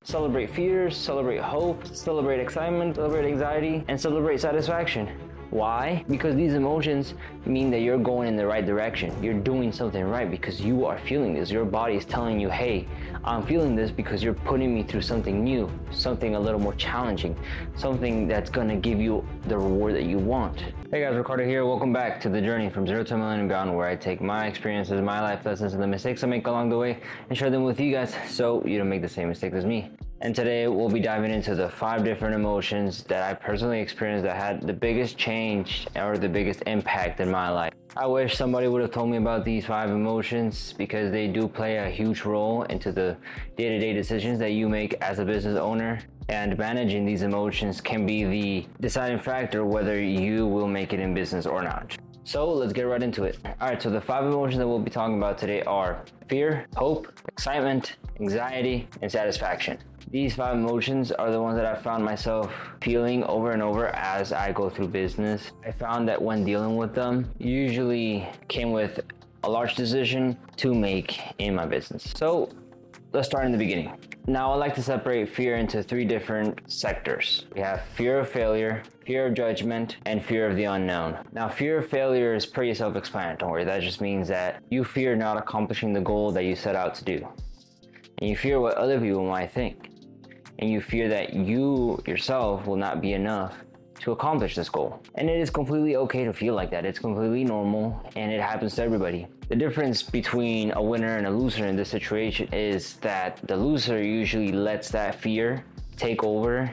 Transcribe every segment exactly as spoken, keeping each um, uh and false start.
Celebrate fears, celebrate hope, celebrate excitement, celebrate anxiety, and celebrate satisfaction. Why? Because these emotions mean that you're going in the right direction. You're doing something right because you are feeling this. Your body is telling you, hey, I'm feeling this because you're putting me through something new, something a little more challenging, something that's gonna give you the reward that you want. Hey guys, Ricardo here. Welcome back to the journey from zero to a million and beyond, where I take my experiences, my life lessons, and the mistakes I make along the way and share them with you guys so you don't make the same mistakes as me. And today we'll be diving into the five different emotions that I personally experienced that had the biggest change or the biggest impact in my life. I wish somebody would have told me about these five emotions because they do play a huge role into the day-to-day decisions that you make as a business owner. And managing these emotions can be the deciding factor whether you will make it in business or not. So let's get right into it. All right, so the five emotions that we'll be talking about today are fear, hope, excitement, anxiety, and satisfaction. These five emotions are the ones that I found myself feeling over and over as I go through business. I found that when dealing with them, usually came with a large decision to make in my business. So let's start in the beginning. Now I like to separate fear into three different sectors. We have fear of failure, fear of judgment, and fear of the unknown. Now fear of failure is pretty self-explanatory. That just means that you fear not accomplishing the goal that you set out to do. And you fear what other people might think. And you fear that you yourself will not be enough to accomplish this goal. And it is completely okay to feel like that. It's completely normal and it happens to everybody. The difference between a winner and a loser in this situation is that the loser usually lets that fear take over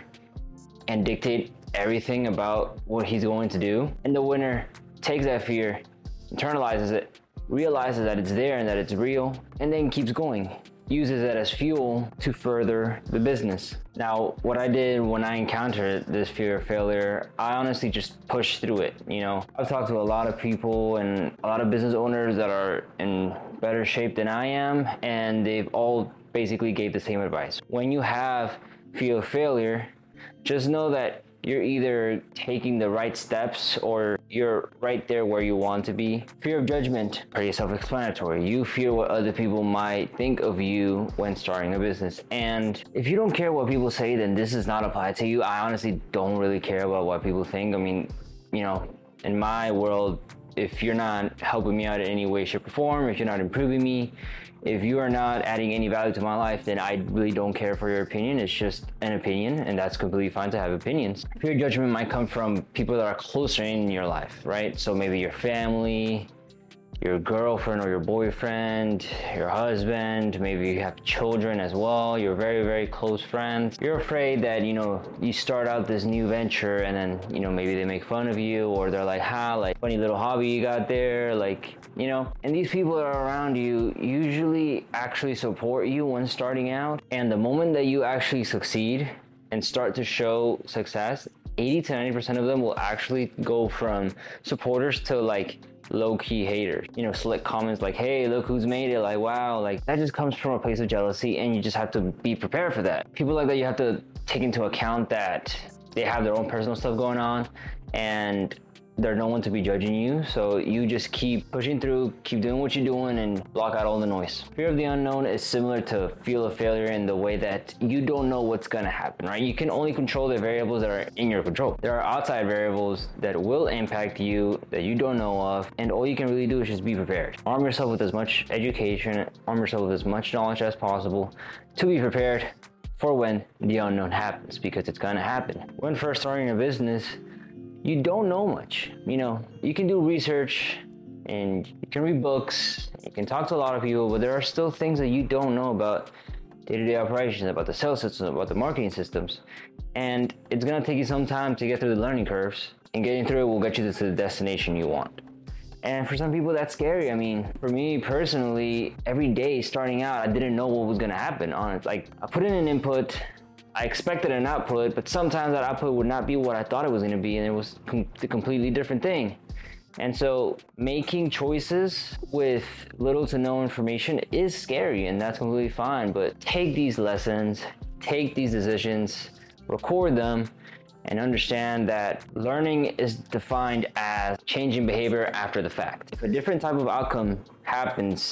and dictate everything about what he's going to do. And the winner takes that fear, internalizes it, realizes that it's there and that it's real, and then keeps going. Uses it as fuel to further the business. Now, what I did when I encountered this fear of failure, I honestly just pushed through it. You know, I've talked to a lot of people and a lot of business owners that are in better shape than I am, and they've all basically gave the same advice. When you have fear of failure, just know that you're either taking the right steps or you're right there where you want to be. Fear of judgment, pretty self-explanatory. You fear what other people might think of you when starting a business. And if you don't care what people say, then this does not apply to you. I honestly don't really care about what people think. I mean, you know, in my world, if you're not helping me out in any way, shape, or form, if you're not improving me, if you are not adding any value to my life, then I really don't care for your opinion. It's just an opinion, and that's completely fine to have opinions. Fear of judgment might come from people that are closer in your life, right? So maybe your family, your girlfriend or your boyfriend, your husband, maybe you have children as well, you're very, very close friends. You're afraid that, you know, you start out this new venture and then, you know, maybe they make fun of you or they're like, ha, like funny little hobby you got there, like, you know. And these people that are around you usually actually support you when starting out. And the moment that you actually succeed and start to show success, eighty to ninety percent of them will actually go from supporters to like low-key haters. You know, slick comments like, hey, look who's made it, like, wow, like that just comes from a place of jealousy, and you just have to be prepared for that. People like that, you have to take into account that they have their own personal stuff going on and there's no one to be judging you, so you just keep pushing through, keep doing what you're doing, and block out all the noise. Fear of the unknown is similar to fear of failure in the way that you don't know what's gonna happen, right? You can only control the variables that are in your control. There are outside variables that will impact you that you don't know of, and all you can really do is just be prepared. Arm yourself with as much education, arm yourself with as much knowledge as possible to be prepared for when the unknown happens, because it's gonna happen. When first starting a business, you don't know much. You know, you can do research and you can read books, you can talk to a lot of people, but there are still things that you don't know about day-to-day operations, about the sales system, about the marketing systems. And it's gonna take you some time to get through the learning curves, and getting through it will get you to the destination you want. And for some people, that's scary. I mean, for me personally, every day starting out, I didn't know what was gonna happen. Honestly, like I put in an input, I expected an output, but sometimes that output would not be what I thought it was gonna be, and it was com- a completely different thing. And so making choices with little to no information is scary, and that's completely fine, but take these lessons, take these decisions, record them, and understand that learning is defined as changing behavior after the fact. If a different type of outcome happens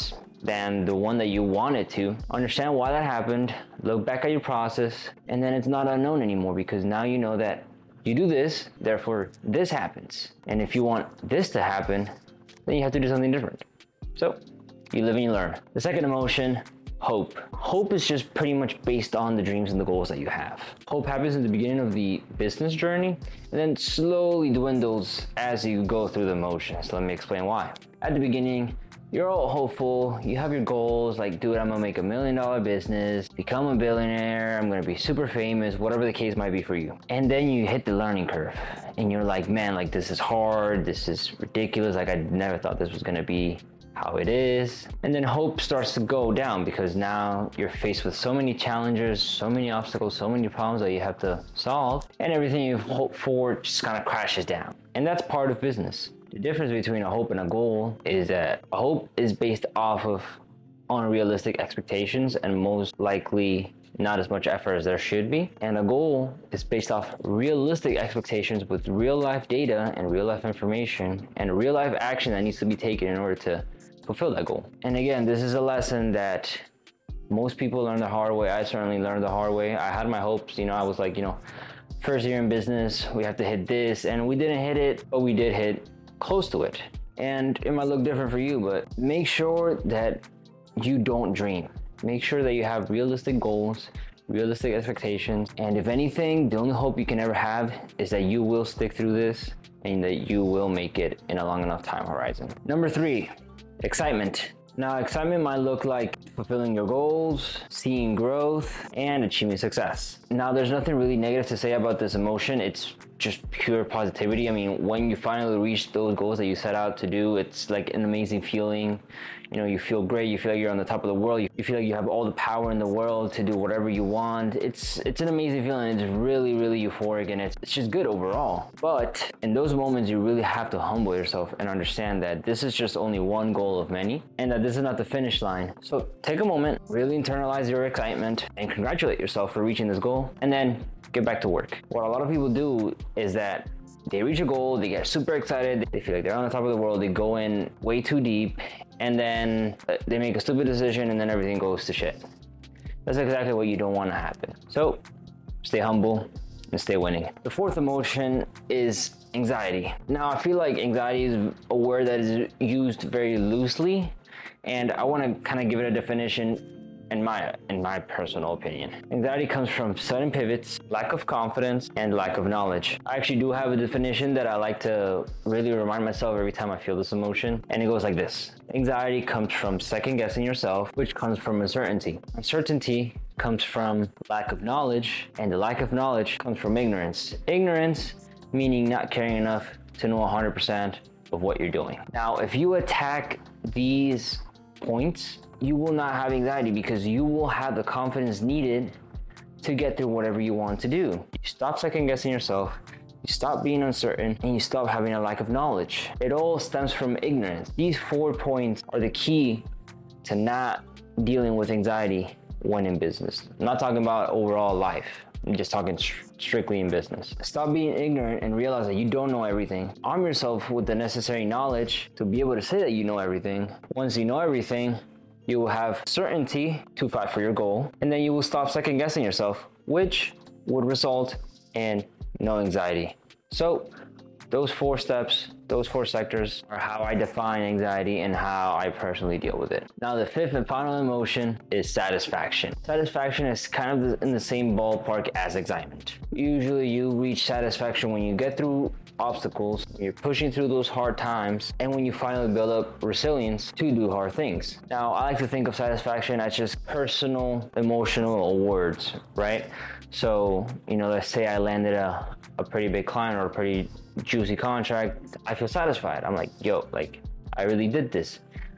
than the one that you wanted to. Understand why that happened, look back at your process, and then it's not unknown anymore, because now you know that you do this, therefore this happens. And if you want this to happen, then you have to do something different. So you live and you learn. The second emotion, hope. Hope is just pretty much based on the dreams and the goals that you have. Hope happens in the beginning of the business journey and then slowly dwindles as you go through the motions. Let me explain why. At the beginning, you're all hopeful, you have your goals, like, dude, I'm gonna make a million dollar business, become a billionaire, I'm gonna be super famous, whatever the case might be for you. And then you hit the learning curve and you're like, man, like, this is hard, this is ridiculous, like, I never thought this was gonna be how it is. And then hope starts to go down because now you're faced with so many challenges, so many obstacles, so many problems that you have to solve, and everything you've hoped for just kind of crashes down. And that's part of business. The difference between a hope and a goal is that a hope is based off of unrealistic expectations and most likely not as much effort as there should be. And a goal is based off realistic expectations with real life data and real life information and real life action that needs to be taken in order to fulfill that goal. And again, this is a lesson that most people learn the hard way. I certainly learned the hard way. I had my hopes, you know, I was like, you know, first year in business, we have to hit this, and we didn't hit it, but we did hit close to it. And it might look different for you, but make sure that you don't dream. Make sure that you have realistic goals, realistic expectations, and if anything, the only hope you can ever have is that you will stick through this and that you will make it in a long enough time horizon. Number three, excitement. Now, excitement might look like fulfilling your goals, seeing growth, and achieving success. Now, there's nothing really negative to say about this emotion. It's just pure positivity. I mean, when you finally reach those goals that you set out to do, it's like an amazing feeling. You know, you feel great. You feel like you're on the top of the world. You feel like you have all the power in the world to do whatever you want. It's it's an amazing feeling. It's really, really euphoric, and it's, it's just good overall. But in those moments, you really have to humble yourself and understand that this is just only one goal of many, and that this is not the finish line. So take a moment, really internalize your excitement, and congratulate yourself for reaching this goal, and then get back to work. What a lot of people do is that they reach a goal, they get super excited, they feel like they're on the top of the world, they go in way too deep, and then they make a stupid decision, and then everything goes to shit. That's exactly what you don't want to happen. So stay humble and stay winning. The fourth emotion is anxiety. Now, I feel like anxiety is a word that is used very loosely, and I want to kind of give it a definition in my in my personal opinion. Anxiety comes from sudden pivots, lack of confidence, and lack of knowledge. I actually do have a definition that I like to really remind myself every time I feel this emotion, and it goes like this. Anxiety comes from second guessing yourself, which comes from uncertainty. Uncertainty comes from lack of knowledge, and the lack of knowledge comes from ignorance. Ignorance meaning not caring enough to know one hundred percent of what you're doing. Now, if you attack these points, you will not have anxiety because you will have the confidence needed to get through whatever you want to do. You stop second guessing yourself, you stop being uncertain, and you stop having a lack of knowledge. It all stems from ignorance. These four points are the key to not dealing with anxiety when in business. I'm not talking about overall life. I'm just talking strictly in business. Stop being ignorant and realize that you don't know everything. Arm yourself with the necessary knowledge to be able to say that you know everything. Once you know everything, you will have certainty to fight for your goal, and then you will stop second guessing yourself, which would result in no anxiety. So those four steps, those four sectors are how I define anxiety and how I personally deal with it. Now, the fifth and final emotion is satisfaction. Satisfaction is kind of in the same ballpark as excitement. Usually you reach satisfaction when you get through obstacles, you're pushing through those hard times, and when you finally build up resilience to do hard things. Now, I like to think of satisfaction as just personal emotional awards, right? So, you know, let's say I landed a, a pretty big client or a pretty juicy contract, I feel satisfied. I'm like, yo, like, I really did this.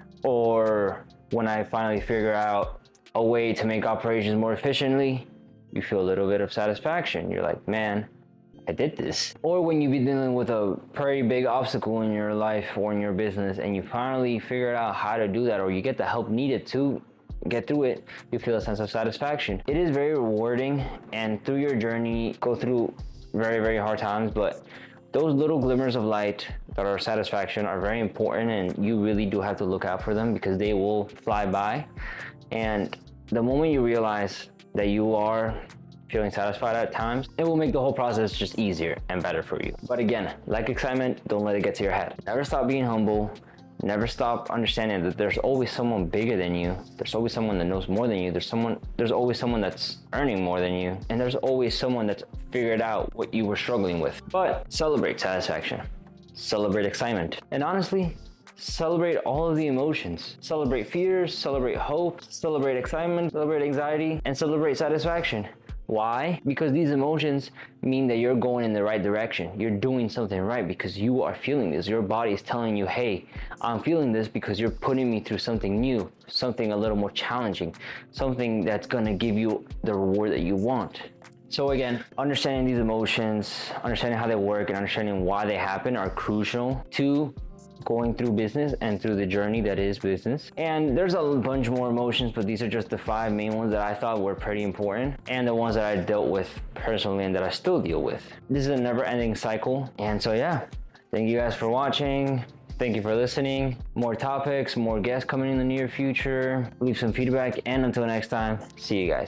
Or when I finally figure out a way to make operations more efficiently, you feel a little bit of satisfaction. You're like, man, I did this. Or when you be dealing with a pretty big obstacle in your life or in your business and you finally figure out how to do that, or you get the help needed to get through it, you feel a sense of satisfaction. It is very rewarding, and through your journey, go through very, very hard times, but those little glimmers of light that are satisfaction are very important, and you really do have to look out for them because they will fly by. And the moment you realize that you are feeling satisfied at times, it will make the whole process just easier and better for you. But again, like excitement, don't let it get to your head. Never stop being humble. Never stop understanding that there's always someone bigger than you. There's always someone that knows more than you. There's someone, there's always someone that's earning more than you. And there's always someone that's figured out what you were struggling with. But celebrate satisfaction. Celebrate excitement. And honestly, celebrate all of the emotions. Celebrate fears, celebrate hope, celebrate excitement, celebrate anxiety, and celebrate satisfaction. Why? Because these emotions mean that you're going in the right direction. You're doing something right because you are feeling this. Your body is telling you, hey, I'm feeling this because you're putting me through something new, something a little more challenging, something that's gonna give you the reward that you want. So again, understanding these emotions, understanding how they work, and understanding why they happen are crucial to going through business and through the journey that is business. And there's a bunch more emotions, but these are just the five main ones that I thought were pretty important and the ones that I dealt with personally and that I still deal with. This is a never-ending cycle. And so yeah, thank you guys for watching. Thank you for listening. More topics, more guests coming in the near future. Leave some feedback, and until next time, see you guys.